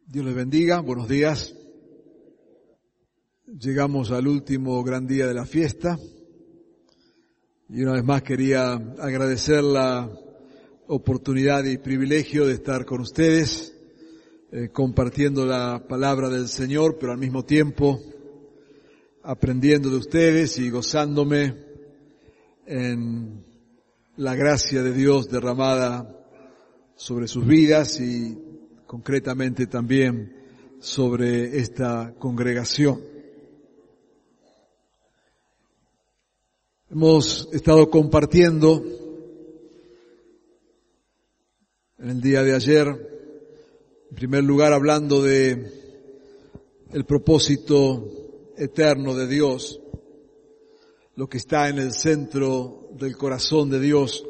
Dios les bendiga, buenos días. Llegamos al último gran día de la fiesta y una vez más quería agradecer la oportunidad y privilegio de estar con ustedes, compartiendo la palabra del Señor, pero al mismo tiempo aprendiendo de ustedes y gozándome en la gracia de Dios derramada sobre sus vidas y concretamente también sobre esta congregación. Hemos estado compartiendo en el día de ayer, en primer lugar hablando de el propósito eterno de Dios, lo que está en el centro del corazón de Dios,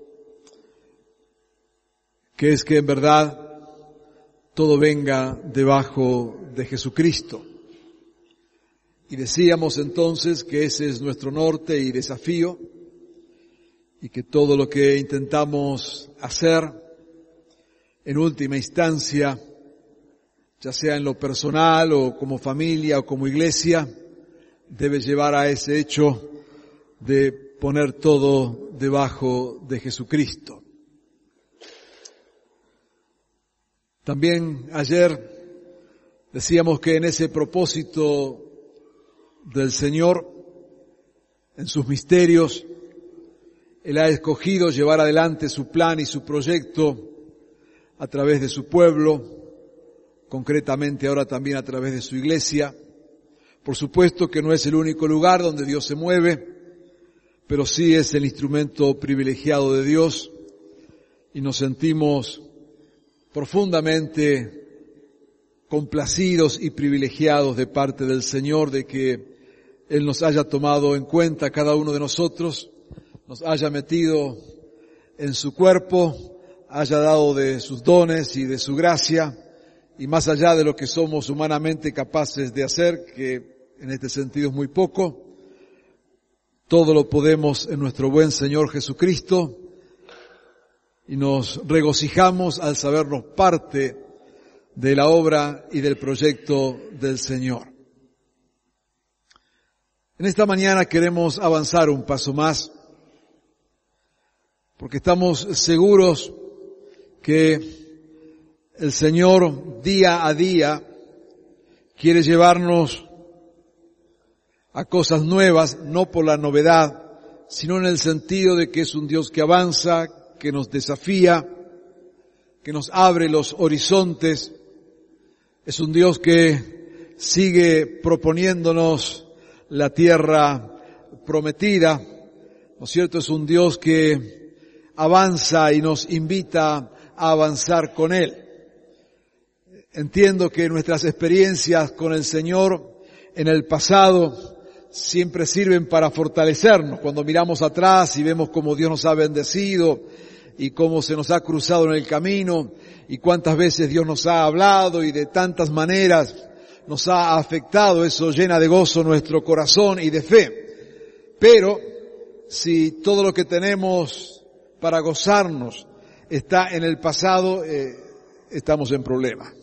que es que en verdad todo venga debajo de Jesucristo. Y decíamos entonces que ese es nuestro norte y desafío, y que todo lo que intentamos hacer, en última instancia, ya sea en lo personal o como familia o como iglesia, debe llevar a ese hecho de poner todo debajo de Jesucristo. También ayer decíamos que en ese propósito del Señor, en sus misterios, Él ha escogido llevar adelante su plan y su proyecto a través de su pueblo, concretamente ahora también a través de su iglesia. Por supuesto que no es el único lugar donde Dios se mueve, pero sí es el instrumento privilegiado de Dios y nos sentimos profundamente complacidos y privilegiados de parte del Señor de que Él nos haya tomado en cuenta cada uno de nosotros, nos haya metido en su cuerpo, haya dado de sus dones y de su gracia, y más allá de lo que somos humanamente capaces de hacer, que en este sentido es muy poco, todo lo podemos en nuestro buen Señor Jesucristo, y nos regocijamos al sabernos parte de la obra y del proyecto del Señor. En esta mañana queremos avanzar un paso más, porque estamos seguros que el Señor día a día quiere llevarnos a cosas nuevas, no por la novedad, sino en el sentido de que es un Dios que avanza, que nos desafía, que nos abre los horizontes. Es un Dios que sigue proponiéndonos la tierra prometida, ¿no es cierto? Es un Dios que avanza y nos invita a avanzar con Él. Entiendo que nuestras experiencias con el Señor en el pasado siempre sirven para fortalecernos. Cuando miramos atrás y vemos cómo Dios nos ha bendecido y cómo se nos ha cruzado en el camino y cuántas veces Dios nos ha hablado y de tantas maneras nos ha afectado, eso llena de gozo nuestro corazón y de fe. Pero si todo lo que tenemos para gozarnos está en el pasado, estamos en problema.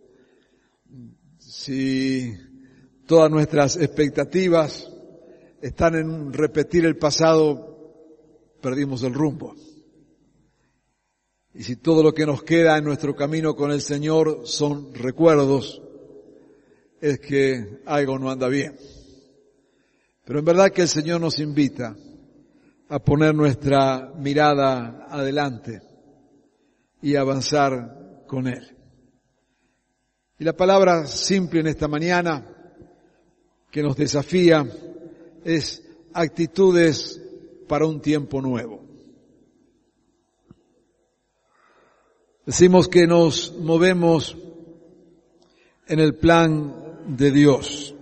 Si todas nuestras expectativas están en repetir el pasado, perdimos el rumbo. Y si todo lo que nos queda en nuestro camino con el Señor son recuerdos, es que algo no anda bien. Pero en verdad que el Señor nos invita a poner nuestra mirada adelante y avanzar con Él. Y la palabra simple en esta mañana que nos desafía es actitudes para un tiempo nuevo. Decimos que nos movemos en el plan de Dios.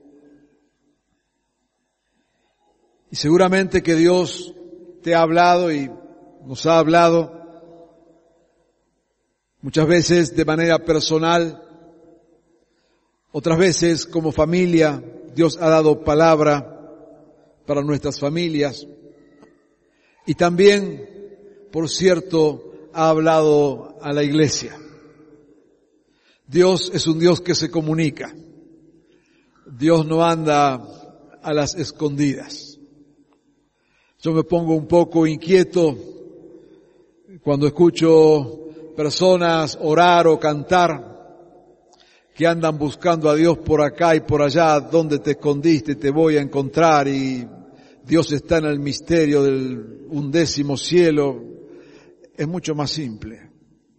Y seguramente que Dios te ha hablado y nos ha hablado muchas veces de manera personal, otras veces como familia. Dios ha dado palabra para nuestras familias y también, por cierto, ha hablado a la iglesia. Dios es un Dios que se comunica. Dios no anda a las escondidas. Yo me pongo un poco inquieto cuando escucho personas orar o cantar que andan buscando a Dios por acá y por allá, donde te escondiste te voy a encontrar, y Dios está en el misterio del 11º cielo. Es mucho más simple.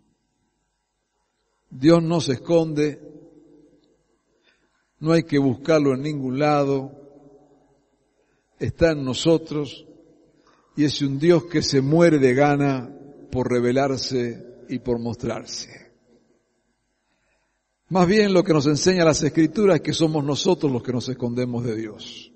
Dios no se esconde, no hay que buscarlo en ningún lado, está en nosotros y es un Dios que se muere de gana por revelarse y por mostrarse. Más bien lo que nos enseña las Escrituras es que somos nosotros los que nos escondemos de Dios.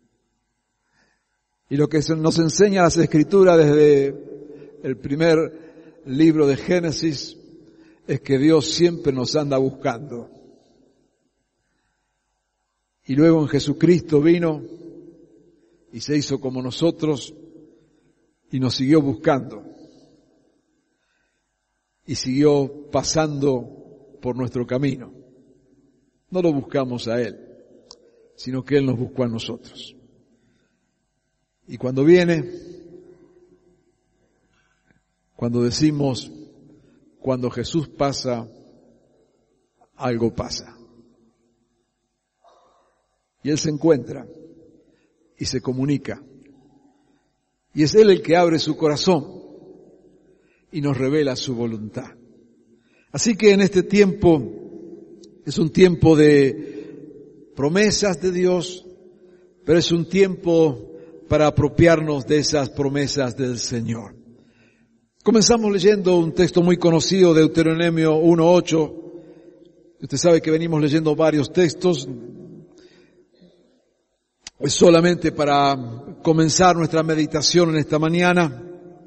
Y lo que nos enseña las Escrituras desde el primer libro de Génesis es que Dios siempre nos anda buscando. Y luego en Jesucristo vino y se hizo como nosotros y nos siguió buscando. Y siguió pasando por nuestro camino. No lo buscamos a Él, sino que Él nos buscó a nosotros. Y cuando viene, cuando decimos, cuando Jesús pasa, algo pasa. Y Él se encuentra y se comunica. Y es Él el que abre su corazón y nos revela su voluntad. Así que en este tiempo es un tiempo de promesas de Dios, pero es un tiempo para apropiarnos de esas promesas del Señor. Comenzamos leyendo un texto muy conocido, Deuteronomio 1:8. Usted sabe que venimos leyendo varios textos. Es solamente para comenzar nuestra meditación en esta mañana.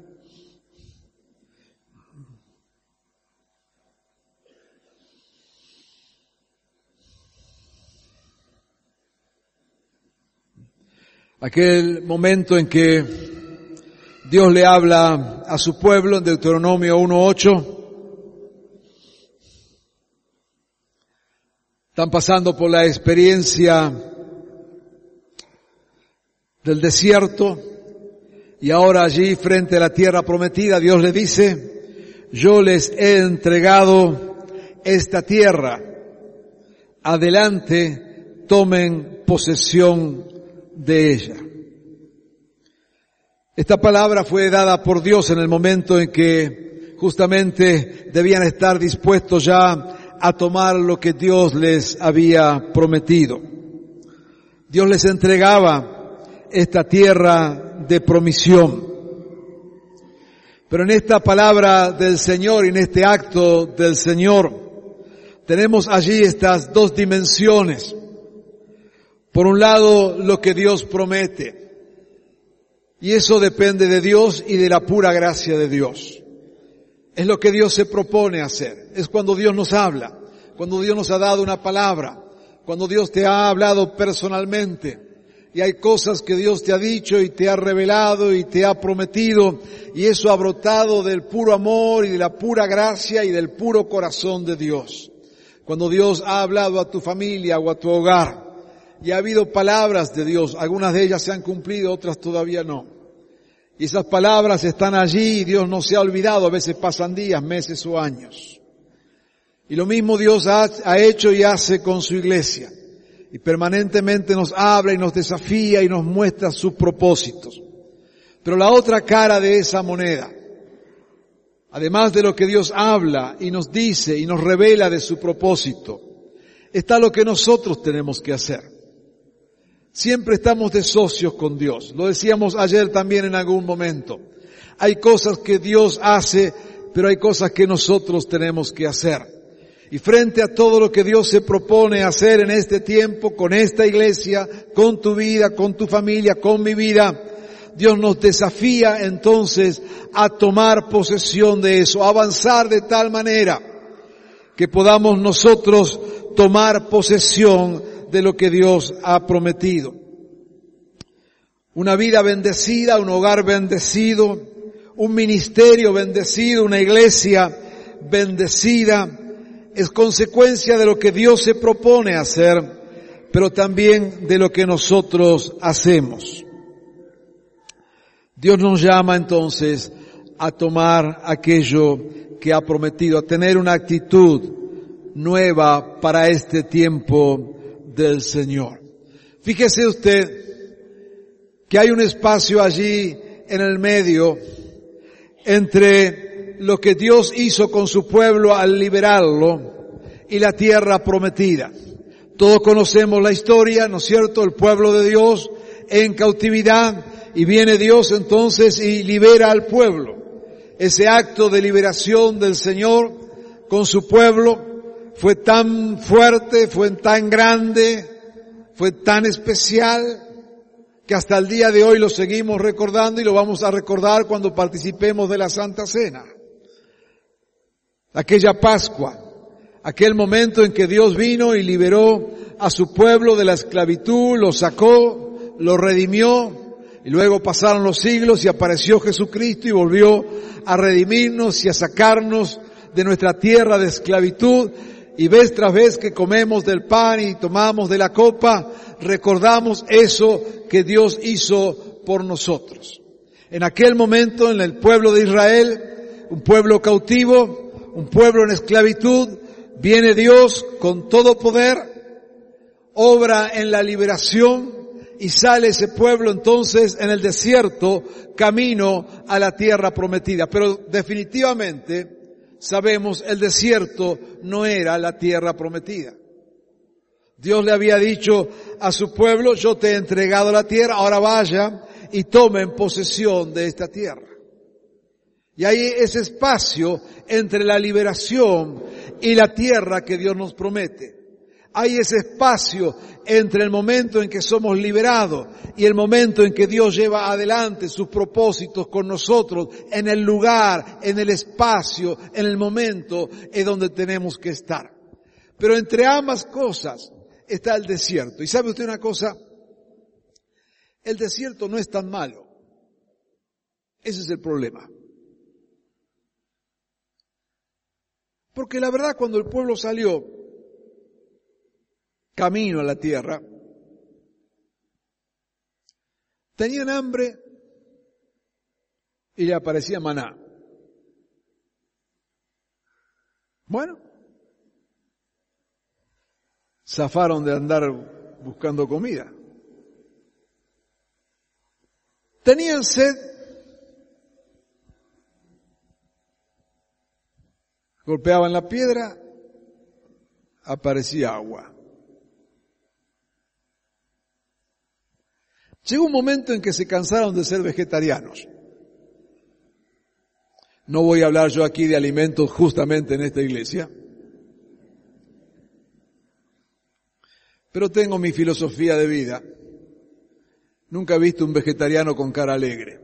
Aquel momento en que Dios le habla a su pueblo en Deuteronomio 1:8. Están pasando por la experiencia del desierto y ahora allí frente a la tierra prometida Dios le dice: yo les he entregado esta tierra, adelante, tomen posesión de ella. Esta palabra fue dada por Dios en el momento en que justamente debían estar dispuestos ya a tomar lo que Dios les había prometido. Dios les entregaba esta tierra de promisión. Pero en esta palabra del Señor y en este acto del Señor tenemos allí estas dos dimensiones. Por un lado, lo que Dios promete. Y eso depende de Dios y de la pura gracia de Dios. Es lo que Dios se propone hacer. Es cuando Dios nos habla, cuando Dios nos ha dado una palabra, cuando Dios te ha hablado personalmente. Y hay cosas que Dios te ha dicho y te ha revelado y te ha prometido. Y eso ha brotado del puro amor y de la pura gracia y del puro corazón de Dios. Cuando Dios ha hablado a tu familia o a tu hogar. Y ha habido palabras de Dios, algunas de ellas se han cumplido, otras todavía no. Y esas palabras están allí y Dios no se ha olvidado, a veces pasan días, meses o años. Y lo mismo Dios ha hecho y hace con su iglesia. Y permanentemente nos habla y nos desafía y nos muestra sus propósitos. Pero la otra cara de esa moneda, además de lo que Dios habla y nos dice y nos revela de su propósito, está lo que nosotros tenemos que hacer. Siempre estamos de socios con Dios. Lo decíamos ayer también en algún momento. Hay cosas que Dios hace, pero hay cosas que nosotros tenemos que hacer. Y frente a todo lo que Dios se propone hacer en este tiempo, con esta iglesia, con tu vida, con tu familia, con mi vida, Dios nos desafía entonces a tomar posesión de eso, a avanzar de tal manera que podamos nosotros tomar posesión de lo que Dios ha prometido. Una vida bendecida, un hogar bendecido, un ministerio bendecido, una iglesia bendecida, es consecuencia de lo que Dios se propone hacer, pero también de lo que nosotros hacemos. Dios nos llama entonces a tomar aquello que ha prometido, a tener una actitud nueva para este tiempo del Señor. Fíjese usted que hay un espacio allí en el medio entre lo que Dios hizo con su pueblo al liberarlo y la tierra prometida. Todos conocemos la historia, ¿no es cierto? El pueblo de Dios en cautividad, y viene Dios entonces y libera al pueblo. Ese acto de liberación del Señor con su pueblo fue tan fuerte, fue tan grande, fue tan especial, que hasta el día de hoy lo seguimos recordando y lo vamos a recordar cuando participemos de la Santa Cena. Aquella Pascua, aquel momento en que Dios vino y liberó a su pueblo de la esclavitud, lo sacó, lo redimió, y luego pasaron los siglos y apareció Jesucristo y volvió a redimirnos y a sacarnos de nuestra tierra de esclavitud. Y vez tras vez que comemos del pan y tomamos de la copa, recordamos eso que Dios hizo por nosotros. En aquel momento, en el pueblo de Israel, un pueblo cautivo, un pueblo en esclavitud, viene Dios con todo poder, obra en la liberación, y sale ese pueblo entonces en el desierto, camino a la tierra prometida. Pero definitivamente sabemos, el desierto no era la tierra prometida. Dios le había dicho a su pueblo: yo te he entregado la tierra, ahora vaya y tomen posesión de esta tierra. Y hay ese espacio entre la liberación y la tierra que Dios nos promete. Hay ese espacio entre el momento en que somos liberados y el momento en que Dios lleva adelante sus propósitos con nosotros, en el lugar, en el espacio, en el momento en donde tenemos que estar. Pero entre ambas cosas está el desierto. ¿Y sabe usted una cosa? El desierto no es tan malo. Ese es el problema. Porque la verdad, cuando el pueblo salió camino a la tierra, tenían hambre y le aparecía maná. Bueno, zafaron de andar buscando comida. Tenían sed, golpeaban la piedra, aparecía agua. Llegó un momento en que se cansaron de ser vegetarianos. No voy a hablar yo aquí de alimentos justamente en esta iglesia, pero tengo mi filosofía de vida. Nunca he visto un vegetariano con cara alegre.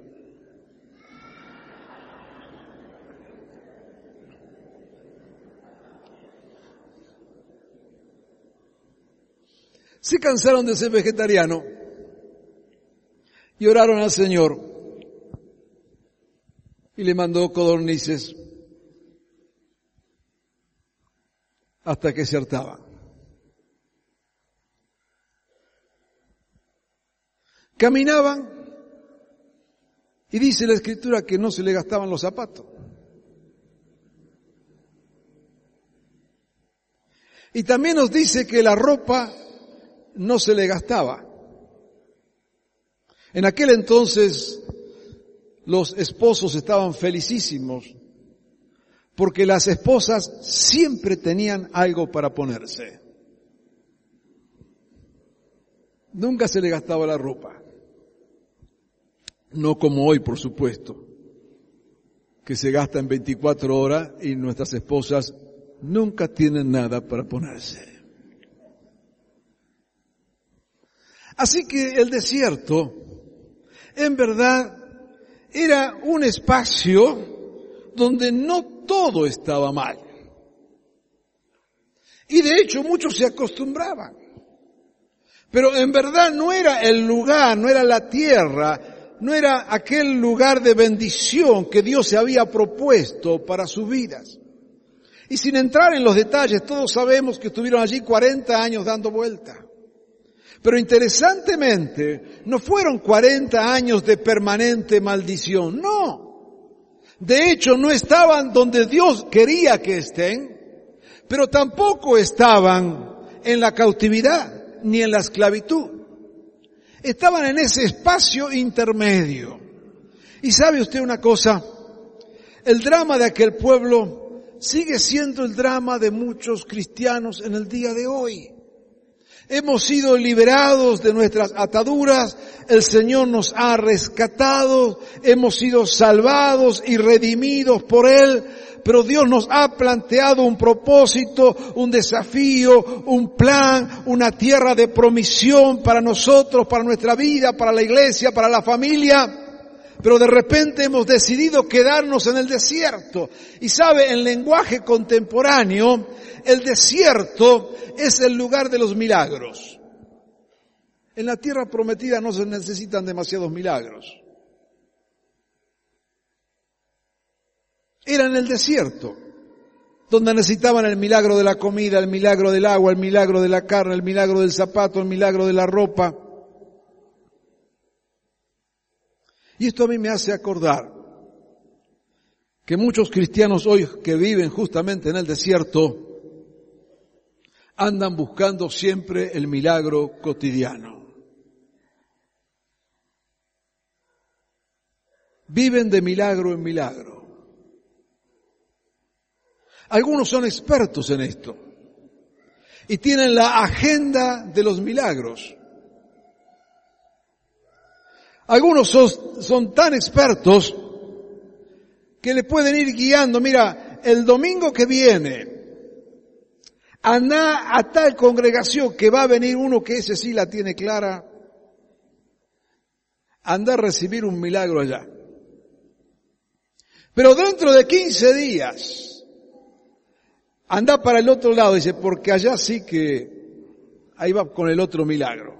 Se cansaron de ser vegetarianos y oraron al Señor y le mandó codornices hasta que se hartaban. Caminaban y dice la Escritura que no se le gastaban los zapatos. Y también nos dice que la ropa no se le gastaba. En aquel entonces los esposos estaban felicísimos porque las esposas siempre tenían algo para ponerse. Nunca se le gastaba la ropa. No como hoy, por supuesto, que se gasta en 24 horas y nuestras esposas nunca tienen nada para ponerse. Así que el desierto, en verdad, era un espacio donde no todo estaba mal. Y de hecho muchos se acostumbraban. Pero en verdad no era el lugar, no era la tierra, no era aquel lugar de bendición que Dios se había propuesto para sus vidas. Y sin entrar en los detalles, todos sabemos que estuvieron allí 40 años dando vuelta. Pero interesantemente, no fueron 40 años de permanente maldición, no. De hecho, no estaban donde Dios quería que estén, pero tampoco estaban en la cautividad ni en la esclavitud. Estaban en ese espacio intermedio. Y sabe usted una cosa, el drama de aquel pueblo sigue siendo el drama de muchos cristianos en el día de hoy. Hemos sido liberados de nuestras ataduras, el Señor nos ha rescatado, hemos sido salvados y redimidos por Él, pero Dios nos ha planteado un propósito, un desafío, un plan, una tierra de promisión para nosotros, para nuestra vida, para la iglesia, para la familia. Pero de repente hemos decidido quedarnos en el desierto. Y sabe, en lenguaje contemporáneo, el desierto es el lugar de los milagros. En la tierra prometida no se necesitan demasiados milagros. Era en el desierto donde necesitaban el milagro de la comida, el milagro del agua, el milagro de la carne, el milagro del zapato, el milagro de la ropa. Y esto a mí me hace acordar que muchos cristianos hoy que viven justamente en el desierto andan buscando siempre el milagro cotidiano. Viven de milagro en milagro. Algunos son expertos en esto y tienen la agenda de los milagros. Algunos son tan expertos que le pueden ir guiando. Mira, el domingo que viene, anda a tal congregación que va a venir uno que ese sí la tiene clara. Anda a recibir un milagro allá. Pero dentro de 15 días, anda para el otro lado, dice, porque allá sí que, ahí va con el otro milagro.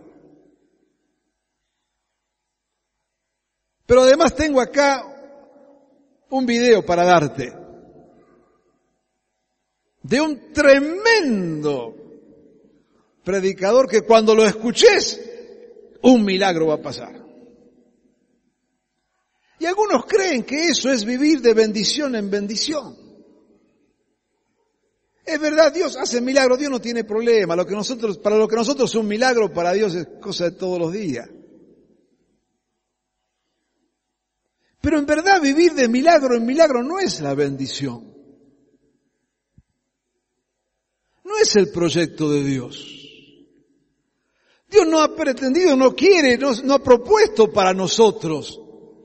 Pero además tengo acá un video para darte de un tremendo predicador que cuando lo escuches, un milagro va a pasar. Y algunos creen que eso es vivir de bendición en bendición. Es verdad, Dios hace milagros, Dios no tiene problema. Para lo que nosotros es un milagro, para Dios es cosa de todos los días. Pero en verdad vivir de milagro en milagro no es la bendición. No es el proyecto de Dios. Dios no ha pretendido, no quiere, no ha propuesto para nosotros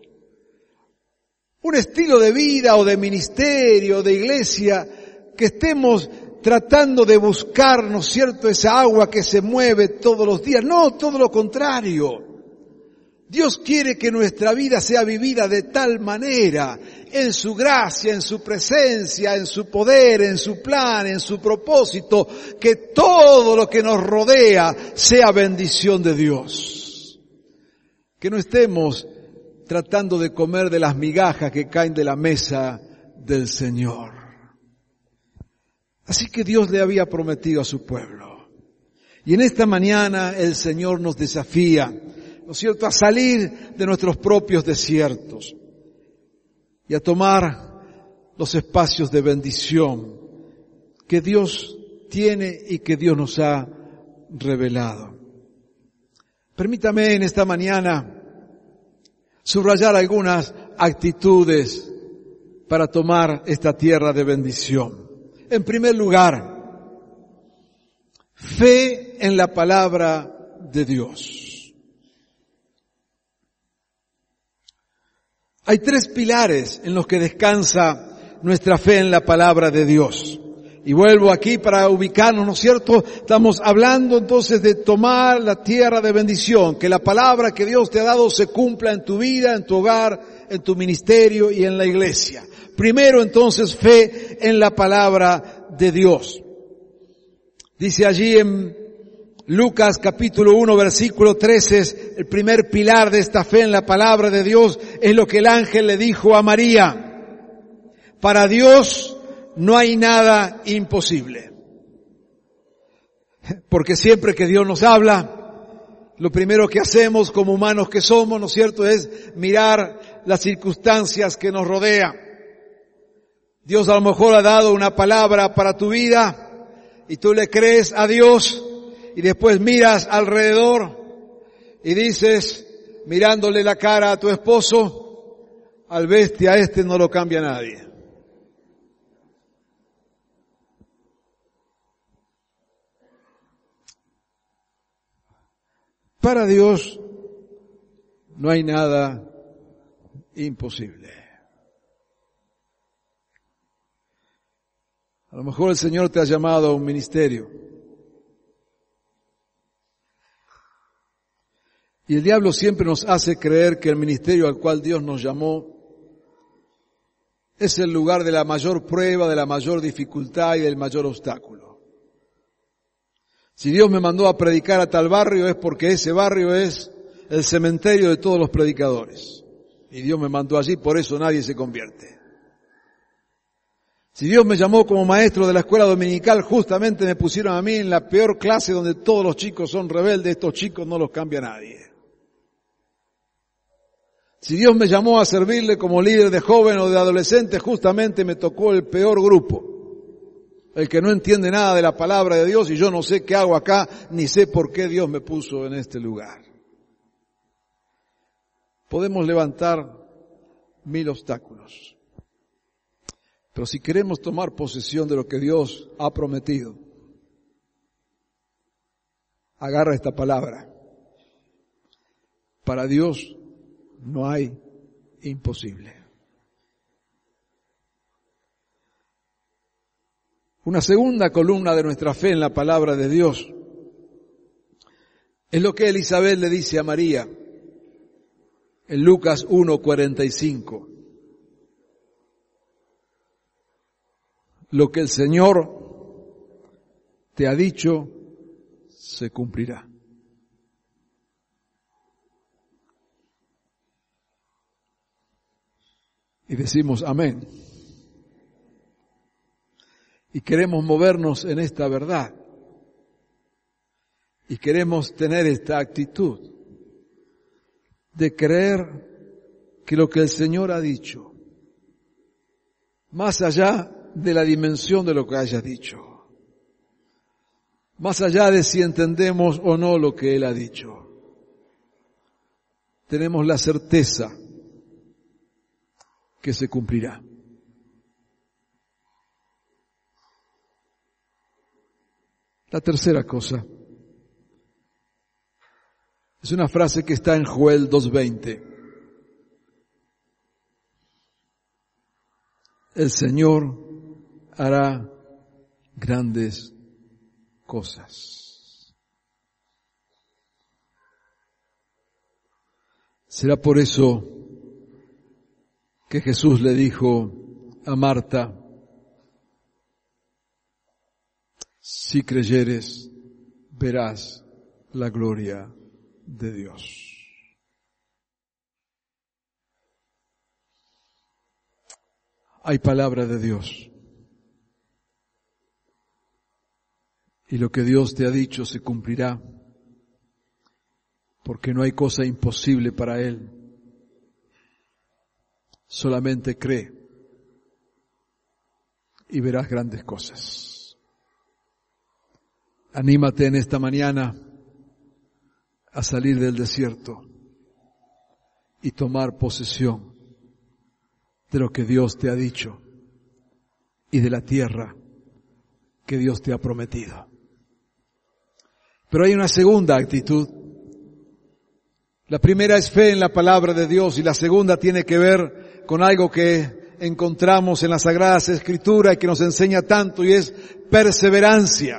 un estilo de vida o de ministerio, de iglesia, que estemos tratando de buscar, ¿no es cierto?, esa agua que se mueve todos los días. No, todo lo contrario. Dios quiere que nuestra vida sea vivida de tal manera, en su gracia, en su presencia, en su poder, en su plan, en su propósito, que todo lo que nos rodea sea bendición de Dios. Que no estemos tratando de comer de las migajas que caen de la mesa del Señor. Así que Dios le había prometido a su pueblo. Y en esta mañana el Señor nos desafía, ¿no es cierto?, a salir de nuestros propios desiertos y a tomar los espacios de bendición que Dios tiene y que Dios nos ha revelado. Permítame en esta mañana subrayar algunas actitudes para tomar esta tierra de bendición. En primer lugar, fe en la palabra de Dios. Hay 3 pilares en los que descansa nuestra fe en la palabra de Dios. Y vuelvo aquí para ubicarnos, ¿no es cierto? Estamos hablando entonces de tomar la tierra de bendición, que la palabra que Dios te ha dado se cumpla en tu vida, en tu hogar, en tu ministerio y en la iglesia. Primero entonces fe en la palabra de Dios. Dice allí en Lucas capítulo 1 versículo 13, el primer pilar de esta fe en la palabra de Dios es lo que el ángel le dijo a María. Para Dios no hay nada imposible. Porque siempre que Dios nos habla, lo primero que hacemos como humanos que somos, ¿no es cierto?, es mirar las circunstancias que nos rodean. Dios a lo mejor ha dado una palabra para tu vida y tú le crees a Dios y después miras alrededor y dices, mirándole la cara a tu esposo, al bestia este no lo cambia nadie. Para Dios no hay nada imposible. A lo mejor el Señor te ha llamado a un ministerio. Y el diablo siempre nos hace creer que el ministerio al cual Dios nos llamó es el lugar de la mayor prueba, de la mayor dificultad y del mayor obstáculo. Si Dios me mandó a predicar a tal barrio es porque ese barrio es el cementerio de todos los predicadores. Y Dios me mandó allí, por eso nadie se convierte. Si Dios me llamó como maestro de la escuela dominical, justamente me pusieron a mí en la peor clase donde todos los chicos son rebeldes, estos chicos no los cambia nadie. Si Dios me llamó a servirle como líder de jóvenes o de adolescentes, justamente me tocó el peor grupo. El que no entiende nada de la palabra de Dios y yo no sé qué hago acá, ni sé por qué Dios me puso en este lugar. Podemos levantar 1000 obstáculos. Pero si queremos tomar posesión de lo que Dios ha prometido, agarra esta palabra. Para Dios no hay imposible. Una segunda columna de nuestra fe en la palabra de Dios es lo que Elizabeth le dice a María en Lucas 1:45. Lo que el Señor te ha dicho se cumplirá. Y decimos amén. Y queremos movernos en esta verdad. Y queremos tener esta actitud de creer que lo que el Señor ha dicho, más allá de la dimensión de lo que haya dicho, más allá de si entendemos o no lo que Él ha dicho, tenemos la certeza que se cumplirá. La tercera cosa es una frase que está en Joel 2:20. El Señor hará grandes cosas. Será por eso que Jesús le dijo a Marta, si creyeres, verás la gloria de Dios. Hay palabra de Dios. Y lo que Dios te ha dicho se cumplirá, porque no hay cosa imposible para Él. Solamente cree y verás grandes cosas. Anímate en esta mañana a salir del desierto y tomar posesión de lo que Dios te ha dicho y de la tierra que Dios te ha prometido. Pero hay una segunda actitud. La primera es fe en la palabra de Dios y la segunda tiene que ver con algo que encontramos en las Sagradas Escrituras y que nos enseña tanto y es perseverancia.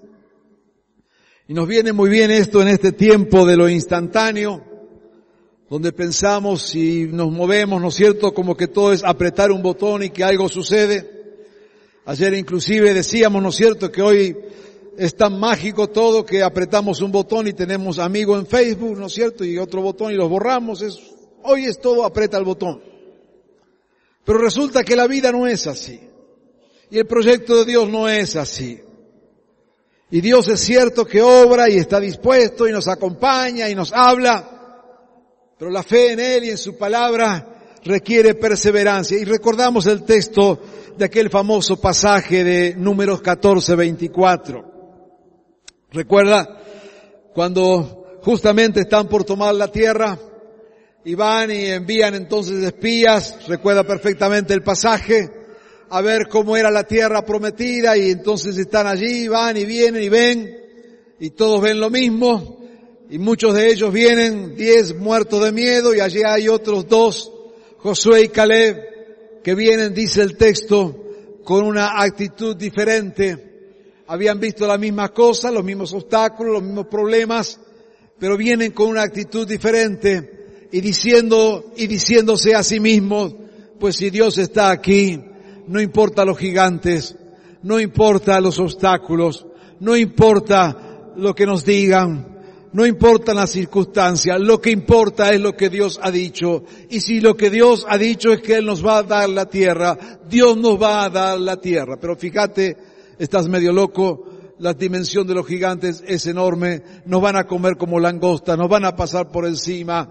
Y nos viene muy bien esto en este tiempo de lo instantáneo, donde pensamos y nos movemos, ¿no es cierto?, como que todo es apretar un botón y que algo sucede. Ayer inclusive decíamos, ¿no es cierto?, que hoy es tan mágico todo que apretamos un botón y tenemos amigos en Facebook, ¿no es cierto?, y otro botón y los borramos. Hoy es todo aprieta el botón. Pero resulta que la vida no es así. Y el proyecto de Dios no es así. Y Dios es cierto que obra y está dispuesto y nos acompaña y nos habla, pero la fe en Él y en su palabra requiere perseverancia. Y recordamos el texto de aquel famoso pasaje de Números 14:24. ¿Recuerda? Cuando justamente están por tomar la tierra y van y envían entonces espías, recuerda perfectamente el pasaje, a ver cómo era la tierra prometida, y entonces están allí, van y vienen y ven, y todos ven lo mismo, y muchos de ellos vienen 10 muertos de miedo, y allí hay otros 2, Josué y Caleb, que vienen, dice el texto, con una actitud diferente. Habían visto la misma cosa, los mismos obstáculos, los mismos problemas, pero vienen con una actitud diferente y diciéndose a sí mismos, pues si Dios está aquí, no importa los gigantes, no importa los obstáculos, no importa lo que nos digan, no importan las circunstancias, lo que importa es lo que Dios ha dicho. Y si lo que Dios ha dicho es que Él nos va a dar la tierra, Dios nos va a dar la tierra. Pero fíjate, estás medio loco, la dimensión de los gigantes es enorme, nos van a comer como langosta, nos van a pasar por encima.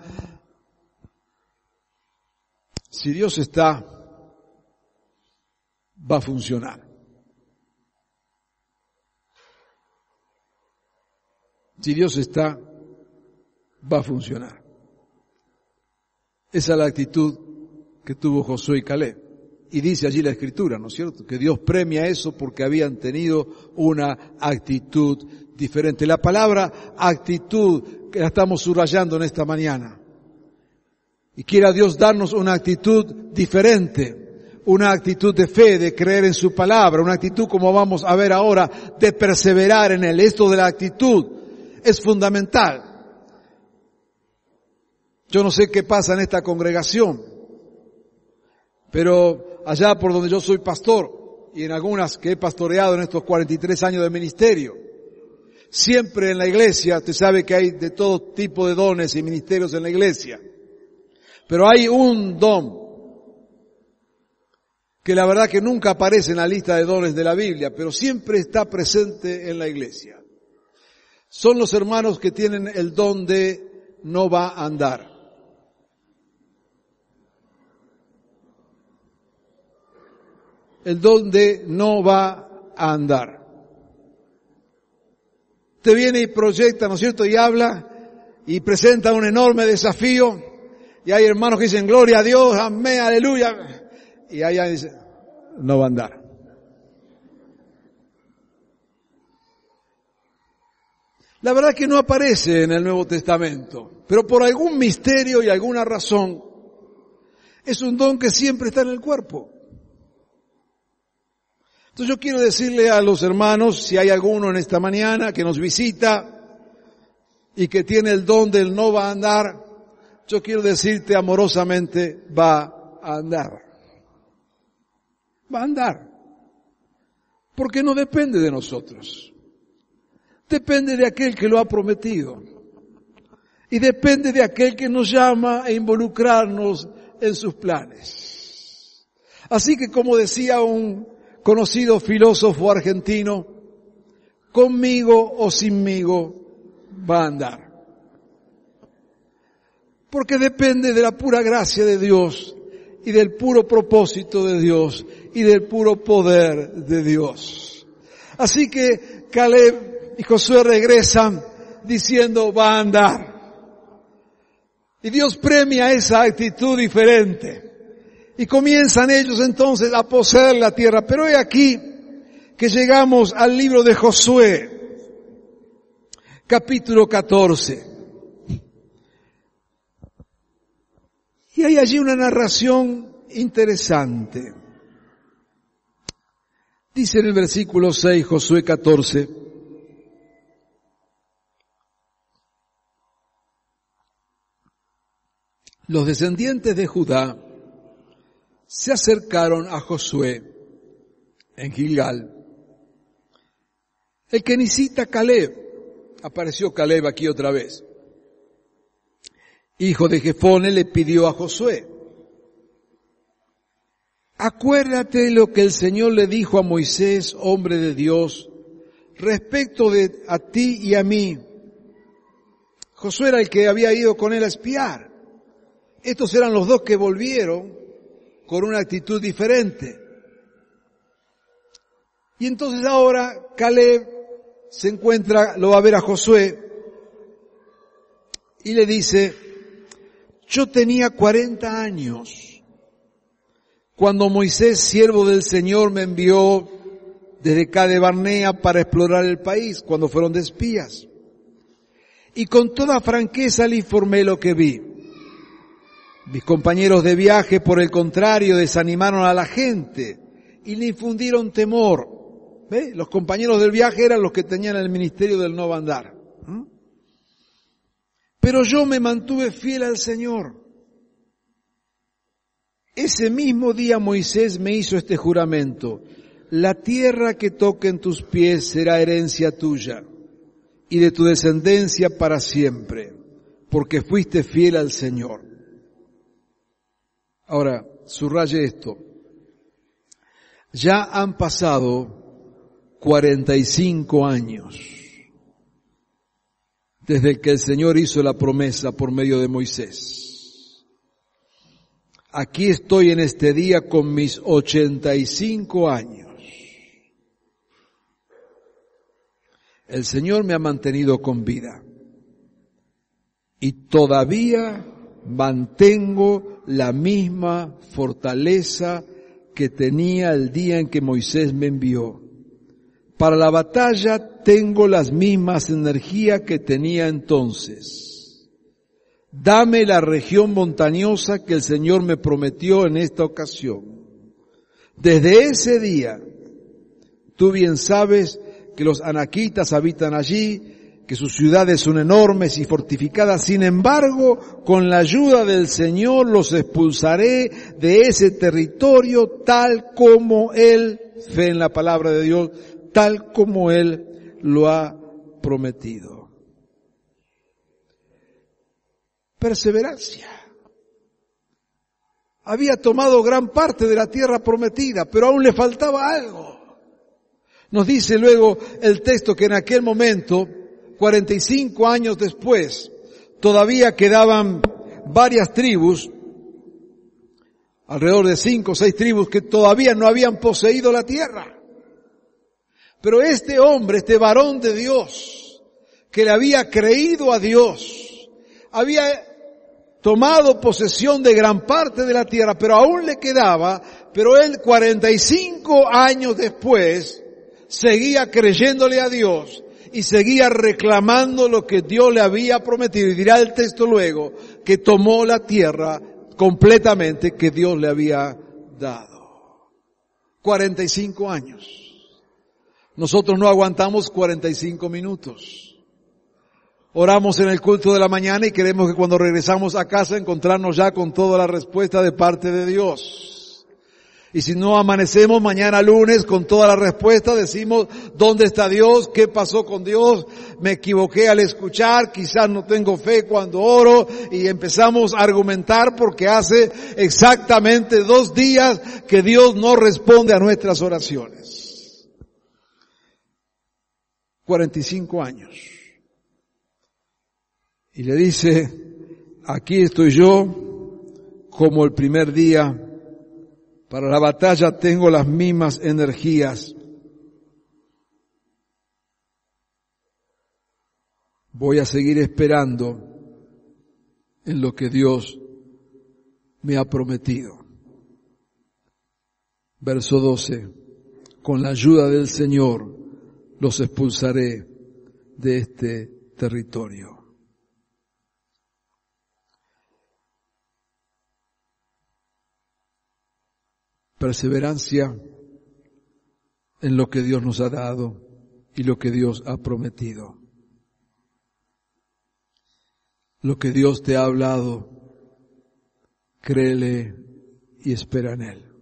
Si Dios está, va a funcionar. Si Dios está, va a funcionar. Esa es la actitud que tuvo Josué y Caleb. Y dice allí la Escritura, ¿no es cierto?, que Dios premia eso porque habían tenido una actitud diferente. La palabra actitud que la estamos subrayando en esta mañana. Y quiera Dios darnos una actitud diferente, una actitud de fe, de creer en su palabra, una actitud, como vamos a ver ahora, de perseverar en Él. Esto de la actitud es fundamental. Yo no sé qué pasa en esta congregación, pero allá por donde yo soy pastor, y en algunas que he pastoreado en estos 43 años de ministerio, siempre en la iglesia, usted sabe que hay de todo tipo de dones y ministerios en la iglesia, pero hay un don que la verdad que nunca aparece en la lista de dones de la Biblia, pero siempre está presente en la iglesia. Son los hermanos que tienen el don de no va a andar. El don de no va a andar. Usted viene y proyecta, ¿no es cierto?, y habla y presenta un enorme desafío, y hay hermanos que dicen gloria a Dios, amén, aleluya, y allá dice no va a andar. La verdad que no aparece en el Nuevo Testamento, pero por algún misterio y alguna razón es un don que siempre está en el cuerpo. Entonces yo quiero decirle a los hermanos, si hay alguno en esta mañana que nos visita y que tiene el don del no va a andar, yo quiero decirte amorosamente, va a andar. Va a andar. Porque no depende de nosotros. Depende de aquel que lo ha prometido. Y depende de aquel que nos llama a involucrarnos en sus planes. Así que, como decía un conocido filósofo argentino, conmigo o sinmigo va a andar. Porque depende de la pura gracia de Dios y del puro propósito de Dios y del puro poder de Dios. Así que Caleb y Josué regresan diciendo va a andar. Y Dios premia esa actitud diferente. Y comienzan ellos entonces a poseer la tierra. Pero he aquí que llegamos al libro de Josué, capítulo 14. Y hay allí una narración interesante. Dice en el versículo 6, Josué 14. Los descendientes de Judá se acercaron a Josué en Gilgal. El kenicita Caleb, apareció Caleb aquí otra vez, hijo de Jefone, le pidió a Josué: acuérdate lo que el Señor le dijo a Moisés, hombre de Dios, respecto de a ti y a mí. Josué era el que había ido con él a espiar. Estos eran los dos que volvieron con una actitud diferente. Y entonces ahora Caleb se encuentra, lo va a ver a Josué y le dice, yo tenía 40 años cuando Moisés, siervo del Señor, me envió desde Cades Barnea para explorar el país, cuando fueron de espías. Y con toda franqueza le informé lo que vi. Mis compañeros de viaje, por el contrario, desanimaron a la gente y le infundieron temor. ¿Ve? Los compañeros del viaje eran los que tenían el ministerio del no andar. Pero yo me mantuve fiel al Señor. Ese mismo día Moisés me hizo este juramento: la tierra que toquen tus pies será herencia tuya y de tu descendencia para siempre, porque fuiste fiel al Señor. Ahora, subraye esto. Ya han pasado 45 años desde que el Señor hizo la promesa por medio de Moisés. Aquí estoy en este día con mis 85 años. El Señor me ha mantenido con vida y todavía mantengo la misma fortaleza que tenía el día en que Moisés me envió. Para la batalla tengo las mismas energías que tenía entonces. Dame la región montañosa que el Señor me prometió en esta ocasión. Desde ese día, tú bien sabes que los anaquitas habitan allí, que sus ciudades son enormes y fortificadas. Sin embargo, con la ayuda del Señor los expulsaré de ese territorio tal como Él, fe en la palabra de Dios, tal como Él lo ha prometido. Perseverancia. Había tomado gran parte de la tierra prometida, pero aún le faltaba algo. Nos dice luego el texto que en aquel momento, 45 años después, todavía quedaban varias tribus, alrededor de 5 o 6 tribus que todavía no habían poseído la tierra. Pero este hombre, este varón de Dios, que le había creído a Dios, había tomado posesión de gran parte de la tierra, pero aún le quedaba, pero él 45 años después seguía creyéndole a Dios y seguía reclamando lo que Dios le había prometido. Y dirá el texto luego que tomó la tierra completamente que Dios le había dado. 45 años. Nosotros no aguantamos 45 minutos. Oramos en el culto de la mañana y queremos que cuando regresamos a casa encontrarnos ya con toda la respuesta de parte de Dios. Y si no amanecemos mañana lunes con toda la respuesta, decimos, ¿dónde está Dios? ¿Qué pasó con Dios? Me equivoqué al escuchar, quizás no tengo fe cuando oro, y empezamos a argumentar porque hace exactamente 2 días que Dios no responde a nuestras oraciones. 45 años. Y le dice, aquí estoy yo como el primer día. Para la batalla tengo las mismas energías. Voy a seguir esperando en lo que Dios me ha prometido. Verso 12. Con la ayuda del Señor los expulsaré de este territorio. Perseverancia en lo que Dios nos ha dado y lo que Dios ha prometido. Lo que Dios te ha hablado, créele y espera en Él.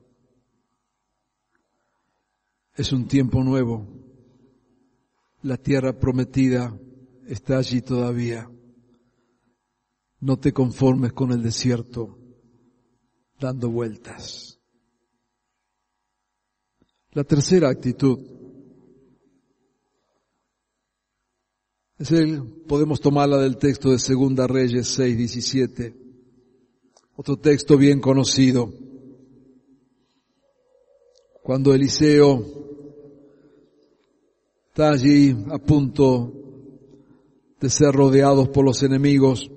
Es un tiempo nuevo. La tierra prometida está allí todavía. No te conformes con el desierto dando vueltas. La tercera actitud podemos tomarla del texto de 2 Reyes 6:17, otro texto bien conocido. Cuando Eliseo está allí a punto de ser rodeados por los enemigos,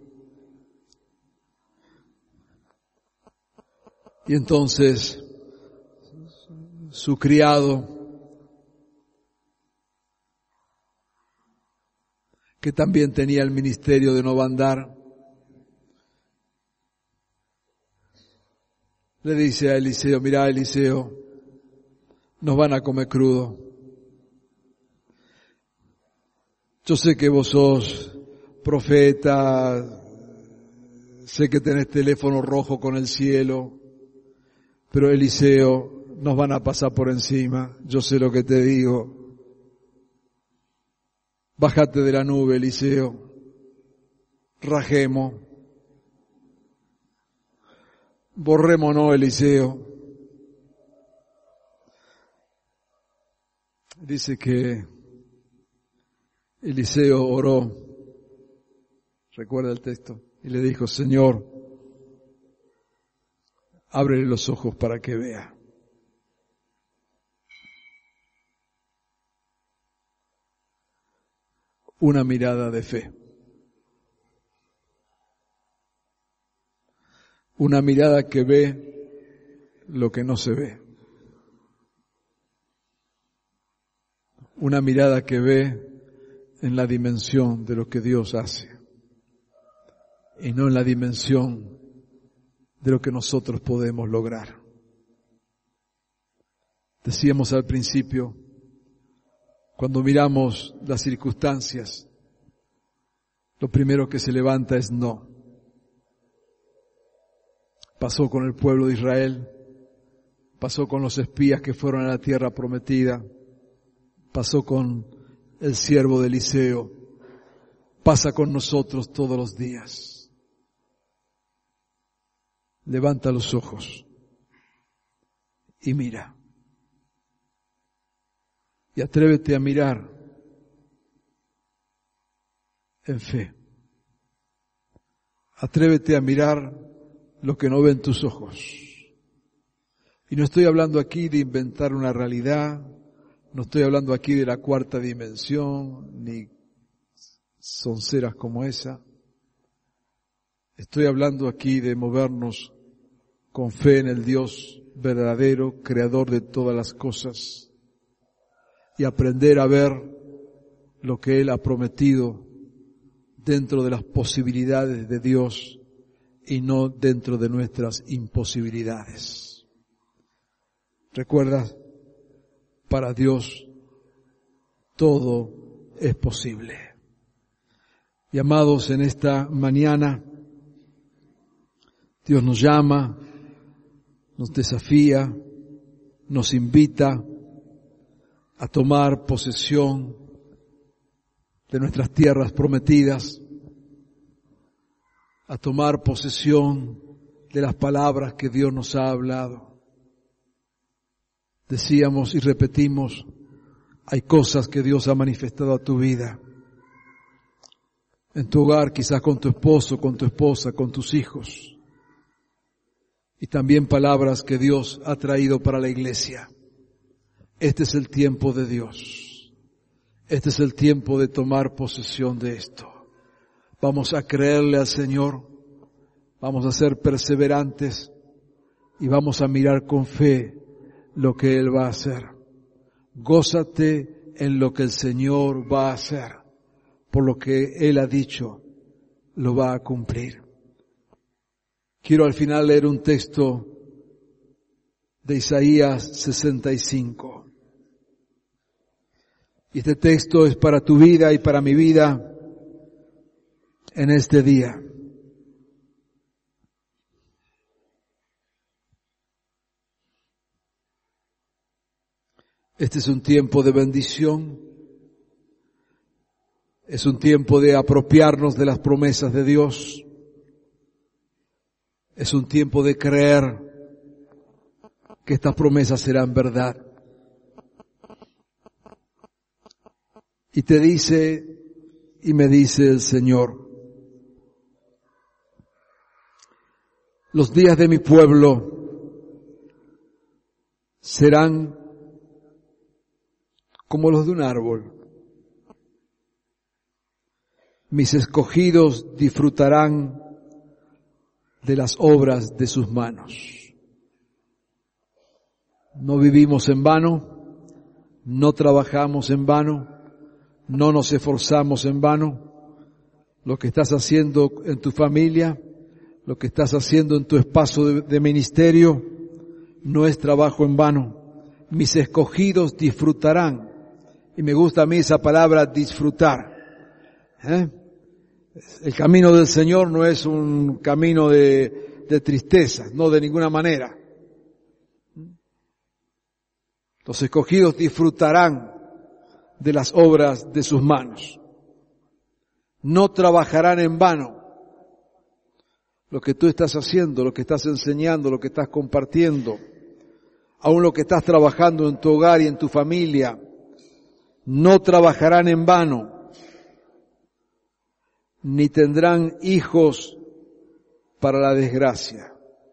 y entonces su criado, que también tenía el ministerio de no bandar, le dice a Eliseo: mira, Eliseo, nos van a comer crudo. Yo sé que vos sos profeta, sé que tenés teléfono rojo con el cielo, pero Eliseo, nos van a pasar por encima, yo sé lo que te digo. Bájate de la nube, Eliseo, rajemos, borrémonos, Eliseo. Dice que Eliseo oró, recuerda el texto, y le dijo: Señor, ábrele los ojos para que vea. Una mirada de fe. Una mirada que ve lo que no se ve. Una mirada que ve en la dimensión de lo que Dios hace y no en la dimensión de lo que nosotros podemos lograr. Decíamos al principio, cuando miramos las circunstancias, lo primero que se levanta es no. Pasó con el pueblo de Israel, pasó con los espías que fueron a la tierra prometida, pasó con el siervo de Eliseo, pasa con nosotros todos los días. Levanta los ojos y mira. Y atrévete a mirar en fe. Atrévete a mirar lo que no ven tus ojos. Y no estoy hablando aquí de inventar una realidad, no estoy hablando aquí de la cuarta dimensión, ni sonceras como esa. Estoy hablando aquí de movernos con fe en el Dios verdadero, creador de todas las cosas, y aprender a ver lo que Él ha prometido dentro de las posibilidades de Dios y no dentro de nuestras imposibilidades. ¿Recuerdas? Para Dios todo es posible. Y amados, en esta mañana Dios nos llama, nos desafía, nos invita a tomar posesión de nuestras tierras prometidas, a tomar posesión de las palabras que Dios nos ha hablado. Decíamos y repetimos, hay cosas que Dios ha manifestado a tu vida, en tu hogar, quizás con tu esposo, con tu esposa, con tus hijos, y también palabras que Dios ha traído para la iglesia. Este es el tiempo de Dios. Este es el tiempo de tomar posesión de esto. Vamos a creerle al Señor, vamos a ser perseverantes y vamos a mirar con fe lo que Él va a hacer. Gózate en lo que el Señor va a hacer, por lo que Él ha dicho, lo va a cumplir. Quiero al final leer un texto de Isaías 65. Y este texto es para tu vida y para mi vida en este día. Este es un tiempo de bendición. Es un tiempo de apropiarnos de las promesas de Dios. Es un tiempo de creer que estas promesas serán verdad. Y te dice, y me dice el Señor, los días de mi pueblo serán como los de un árbol. Mis escogidos disfrutarán de las obras de sus manos. No vivimos en vano, no trabajamos en vano, no nos esforzamos en vano. Lo que estás haciendo en tu familia, lo que estás haciendo en tu espacio de ministerio, no es trabajo en vano. Mis escogidos disfrutarán. Y me gusta a mí esa palabra, disfrutar. El camino del Señor no es un camino de tristeza, no de ninguna manera. Los escogidos disfrutarán de las obras de sus manos. No trabajarán en vano. Lo que tú estás haciendo, lo que estás enseñando, lo que estás compartiendo, aún lo que estás trabajando en tu hogar y en tu familia, no trabajarán en vano, ni tendrán hijos para la desgracia.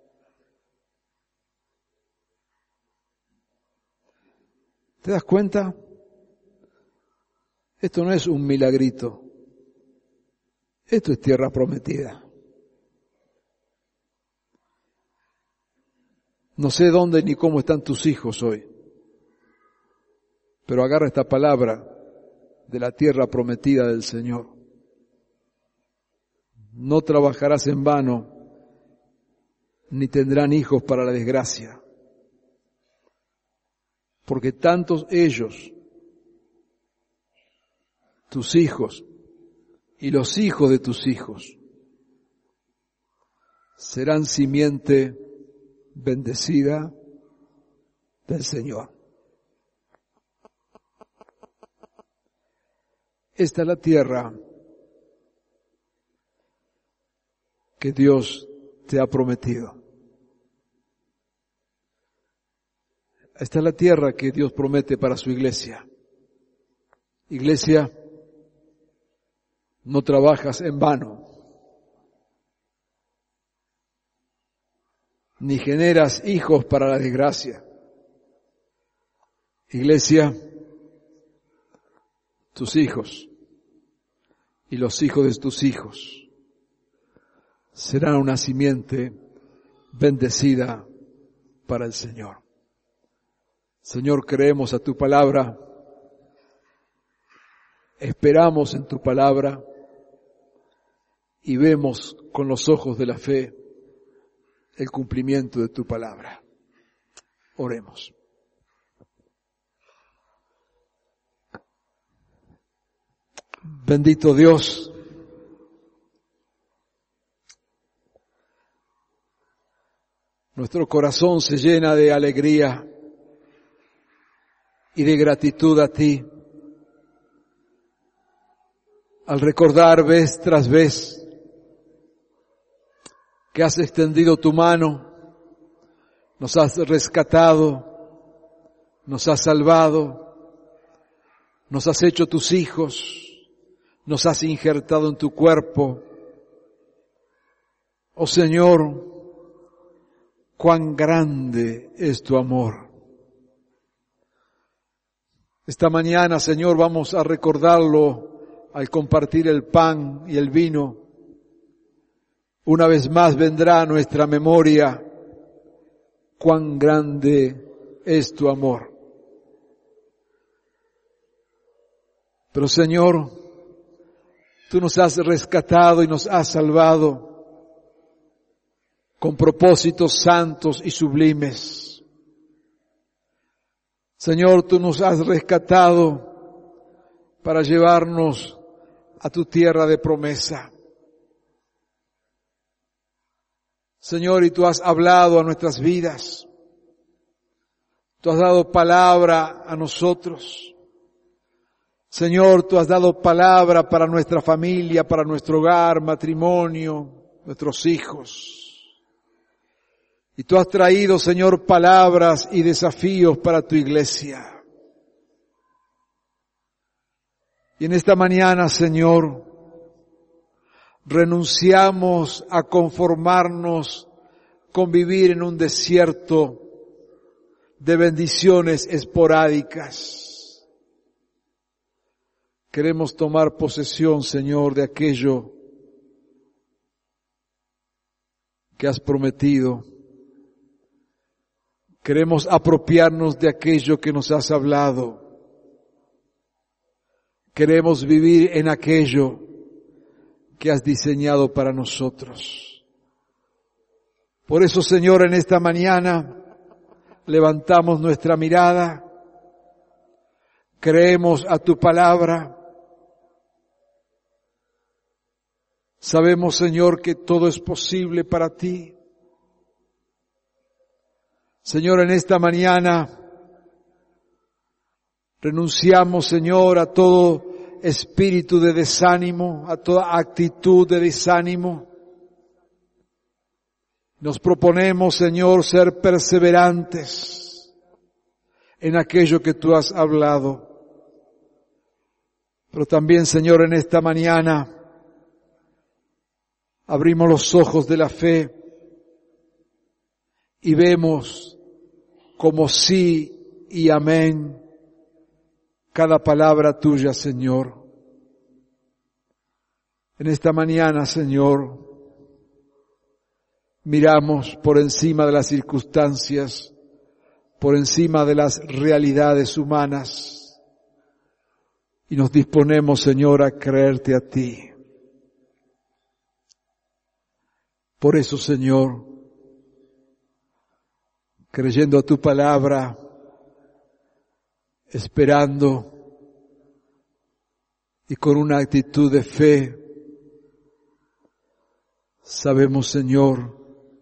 ¿Te das cuenta? Esto no es un milagrito. Esto es tierra prometida. No sé dónde ni cómo están tus hijos hoy, pero agarra esta palabra de la tierra prometida del Señor. No trabajarás en vano, ni tendrán hijos para la desgracia, porque tantos ellos, tus hijos y los hijos de tus hijos, serán simiente bendecida del Señor. Esta es la tierra que Dios te ha prometido. Esta es la tierra que Dios promete para su iglesia. Iglesia, no trabajas en vano, ni generas hijos para la desgracia. Iglesia, tus hijos y los hijos de tus hijos serán una simiente bendecida para el Señor. Señor, creemos a tu palabra, esperamos en tu palabra y vemos con los ojos de la fe el cumplimiento de tu palabra. Oremos. Bendito Dios, nuestro corazón se llena de alegría y de gratitud a ti al recordar vez tras vez que has extendido tu mano, nos has rescatado, nos has salvado, nos has hecho tus hijos, nos has injertado en tu cuerpo. Oh Señor, cuán grande es tu amor. Esta mañana, Señor, vamos a recordarlo al compartir el pan y el vino. Una vez más vendrá a nuestra memoria cuán grande es tu amor. Pero Señor, tú nos has rescatado y nos has salvado con propósitos santos y sublimes. Señor, tú nos has rescatado para llevarnos a tu tierra de promesa. Señor, y tú has hablado a nuestras vidas. Tú has dado palabra a nosotros. Señor, tú has dado palabra para nuestra familia, para nuestro hogar, matrimonio, nuestros hijos. Y tú has traído, Señor, palabras y desafíos para tu iglesia. Y en esta mañana, Señor, renunciamos a conformarnos con vivir en un desierto de bendiciones esporádicas. Queremos tomar posesión, Señor, de aquello que has prometido. Queremos apropiarnos de aquello que nos has hablado. Queremos vivir en aquello que has diseñado para nosotros. Por eso, Señor, en esta mañana levantamos nuestra mirada, creemos a tu palabra. Sabemos, Señor, que todo es posible para ti. Señor, en esta mañana renunciamos, Señor, a todo espíritu de desánimo, a toda actitud de desánimo. Nos proponemos, Señor, ser perseverantes en aquello que tú has hablado. Pero también, Señor, en esta mañana abrimos los ojos de la fe y vemos como sí y amén cada palabra tuya, Señor. En esta mañana, Señor, miramos por encima de las circunstancias, por encima de las realidades humanas y nos disponemos, Señor, a creerte a ti. Por eso, Señor, creyendo a tu palabra, esperando y con una actitud de fe, sabemos, Señor,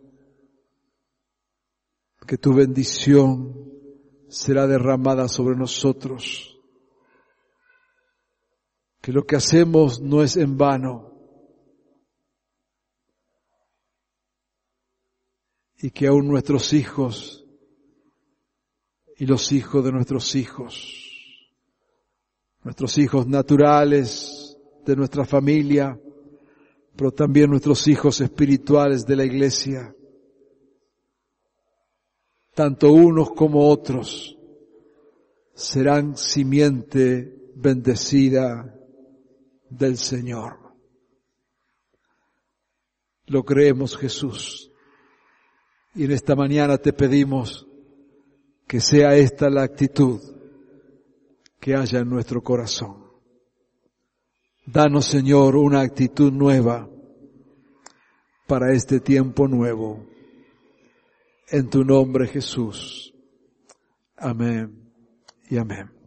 que tu bendición será derramada sobre nosotros, que lo que hacemos no es en vano y que aún nuestros hijos y los hijos de nuestros hijos naturales de nuestra familia, pero también nuestros hijos espirituales de la iglesia, tanto unos como otros, serán simiente bendecida del Señor. Lo creemos, Jesús, y en esta mañana te pedimos que sea esta la actitud que haya en nuestro corazón. Danos, Señor, una actitud nueva para este tiempo nuevo. En tu nombre, Jesús. Amén y amén.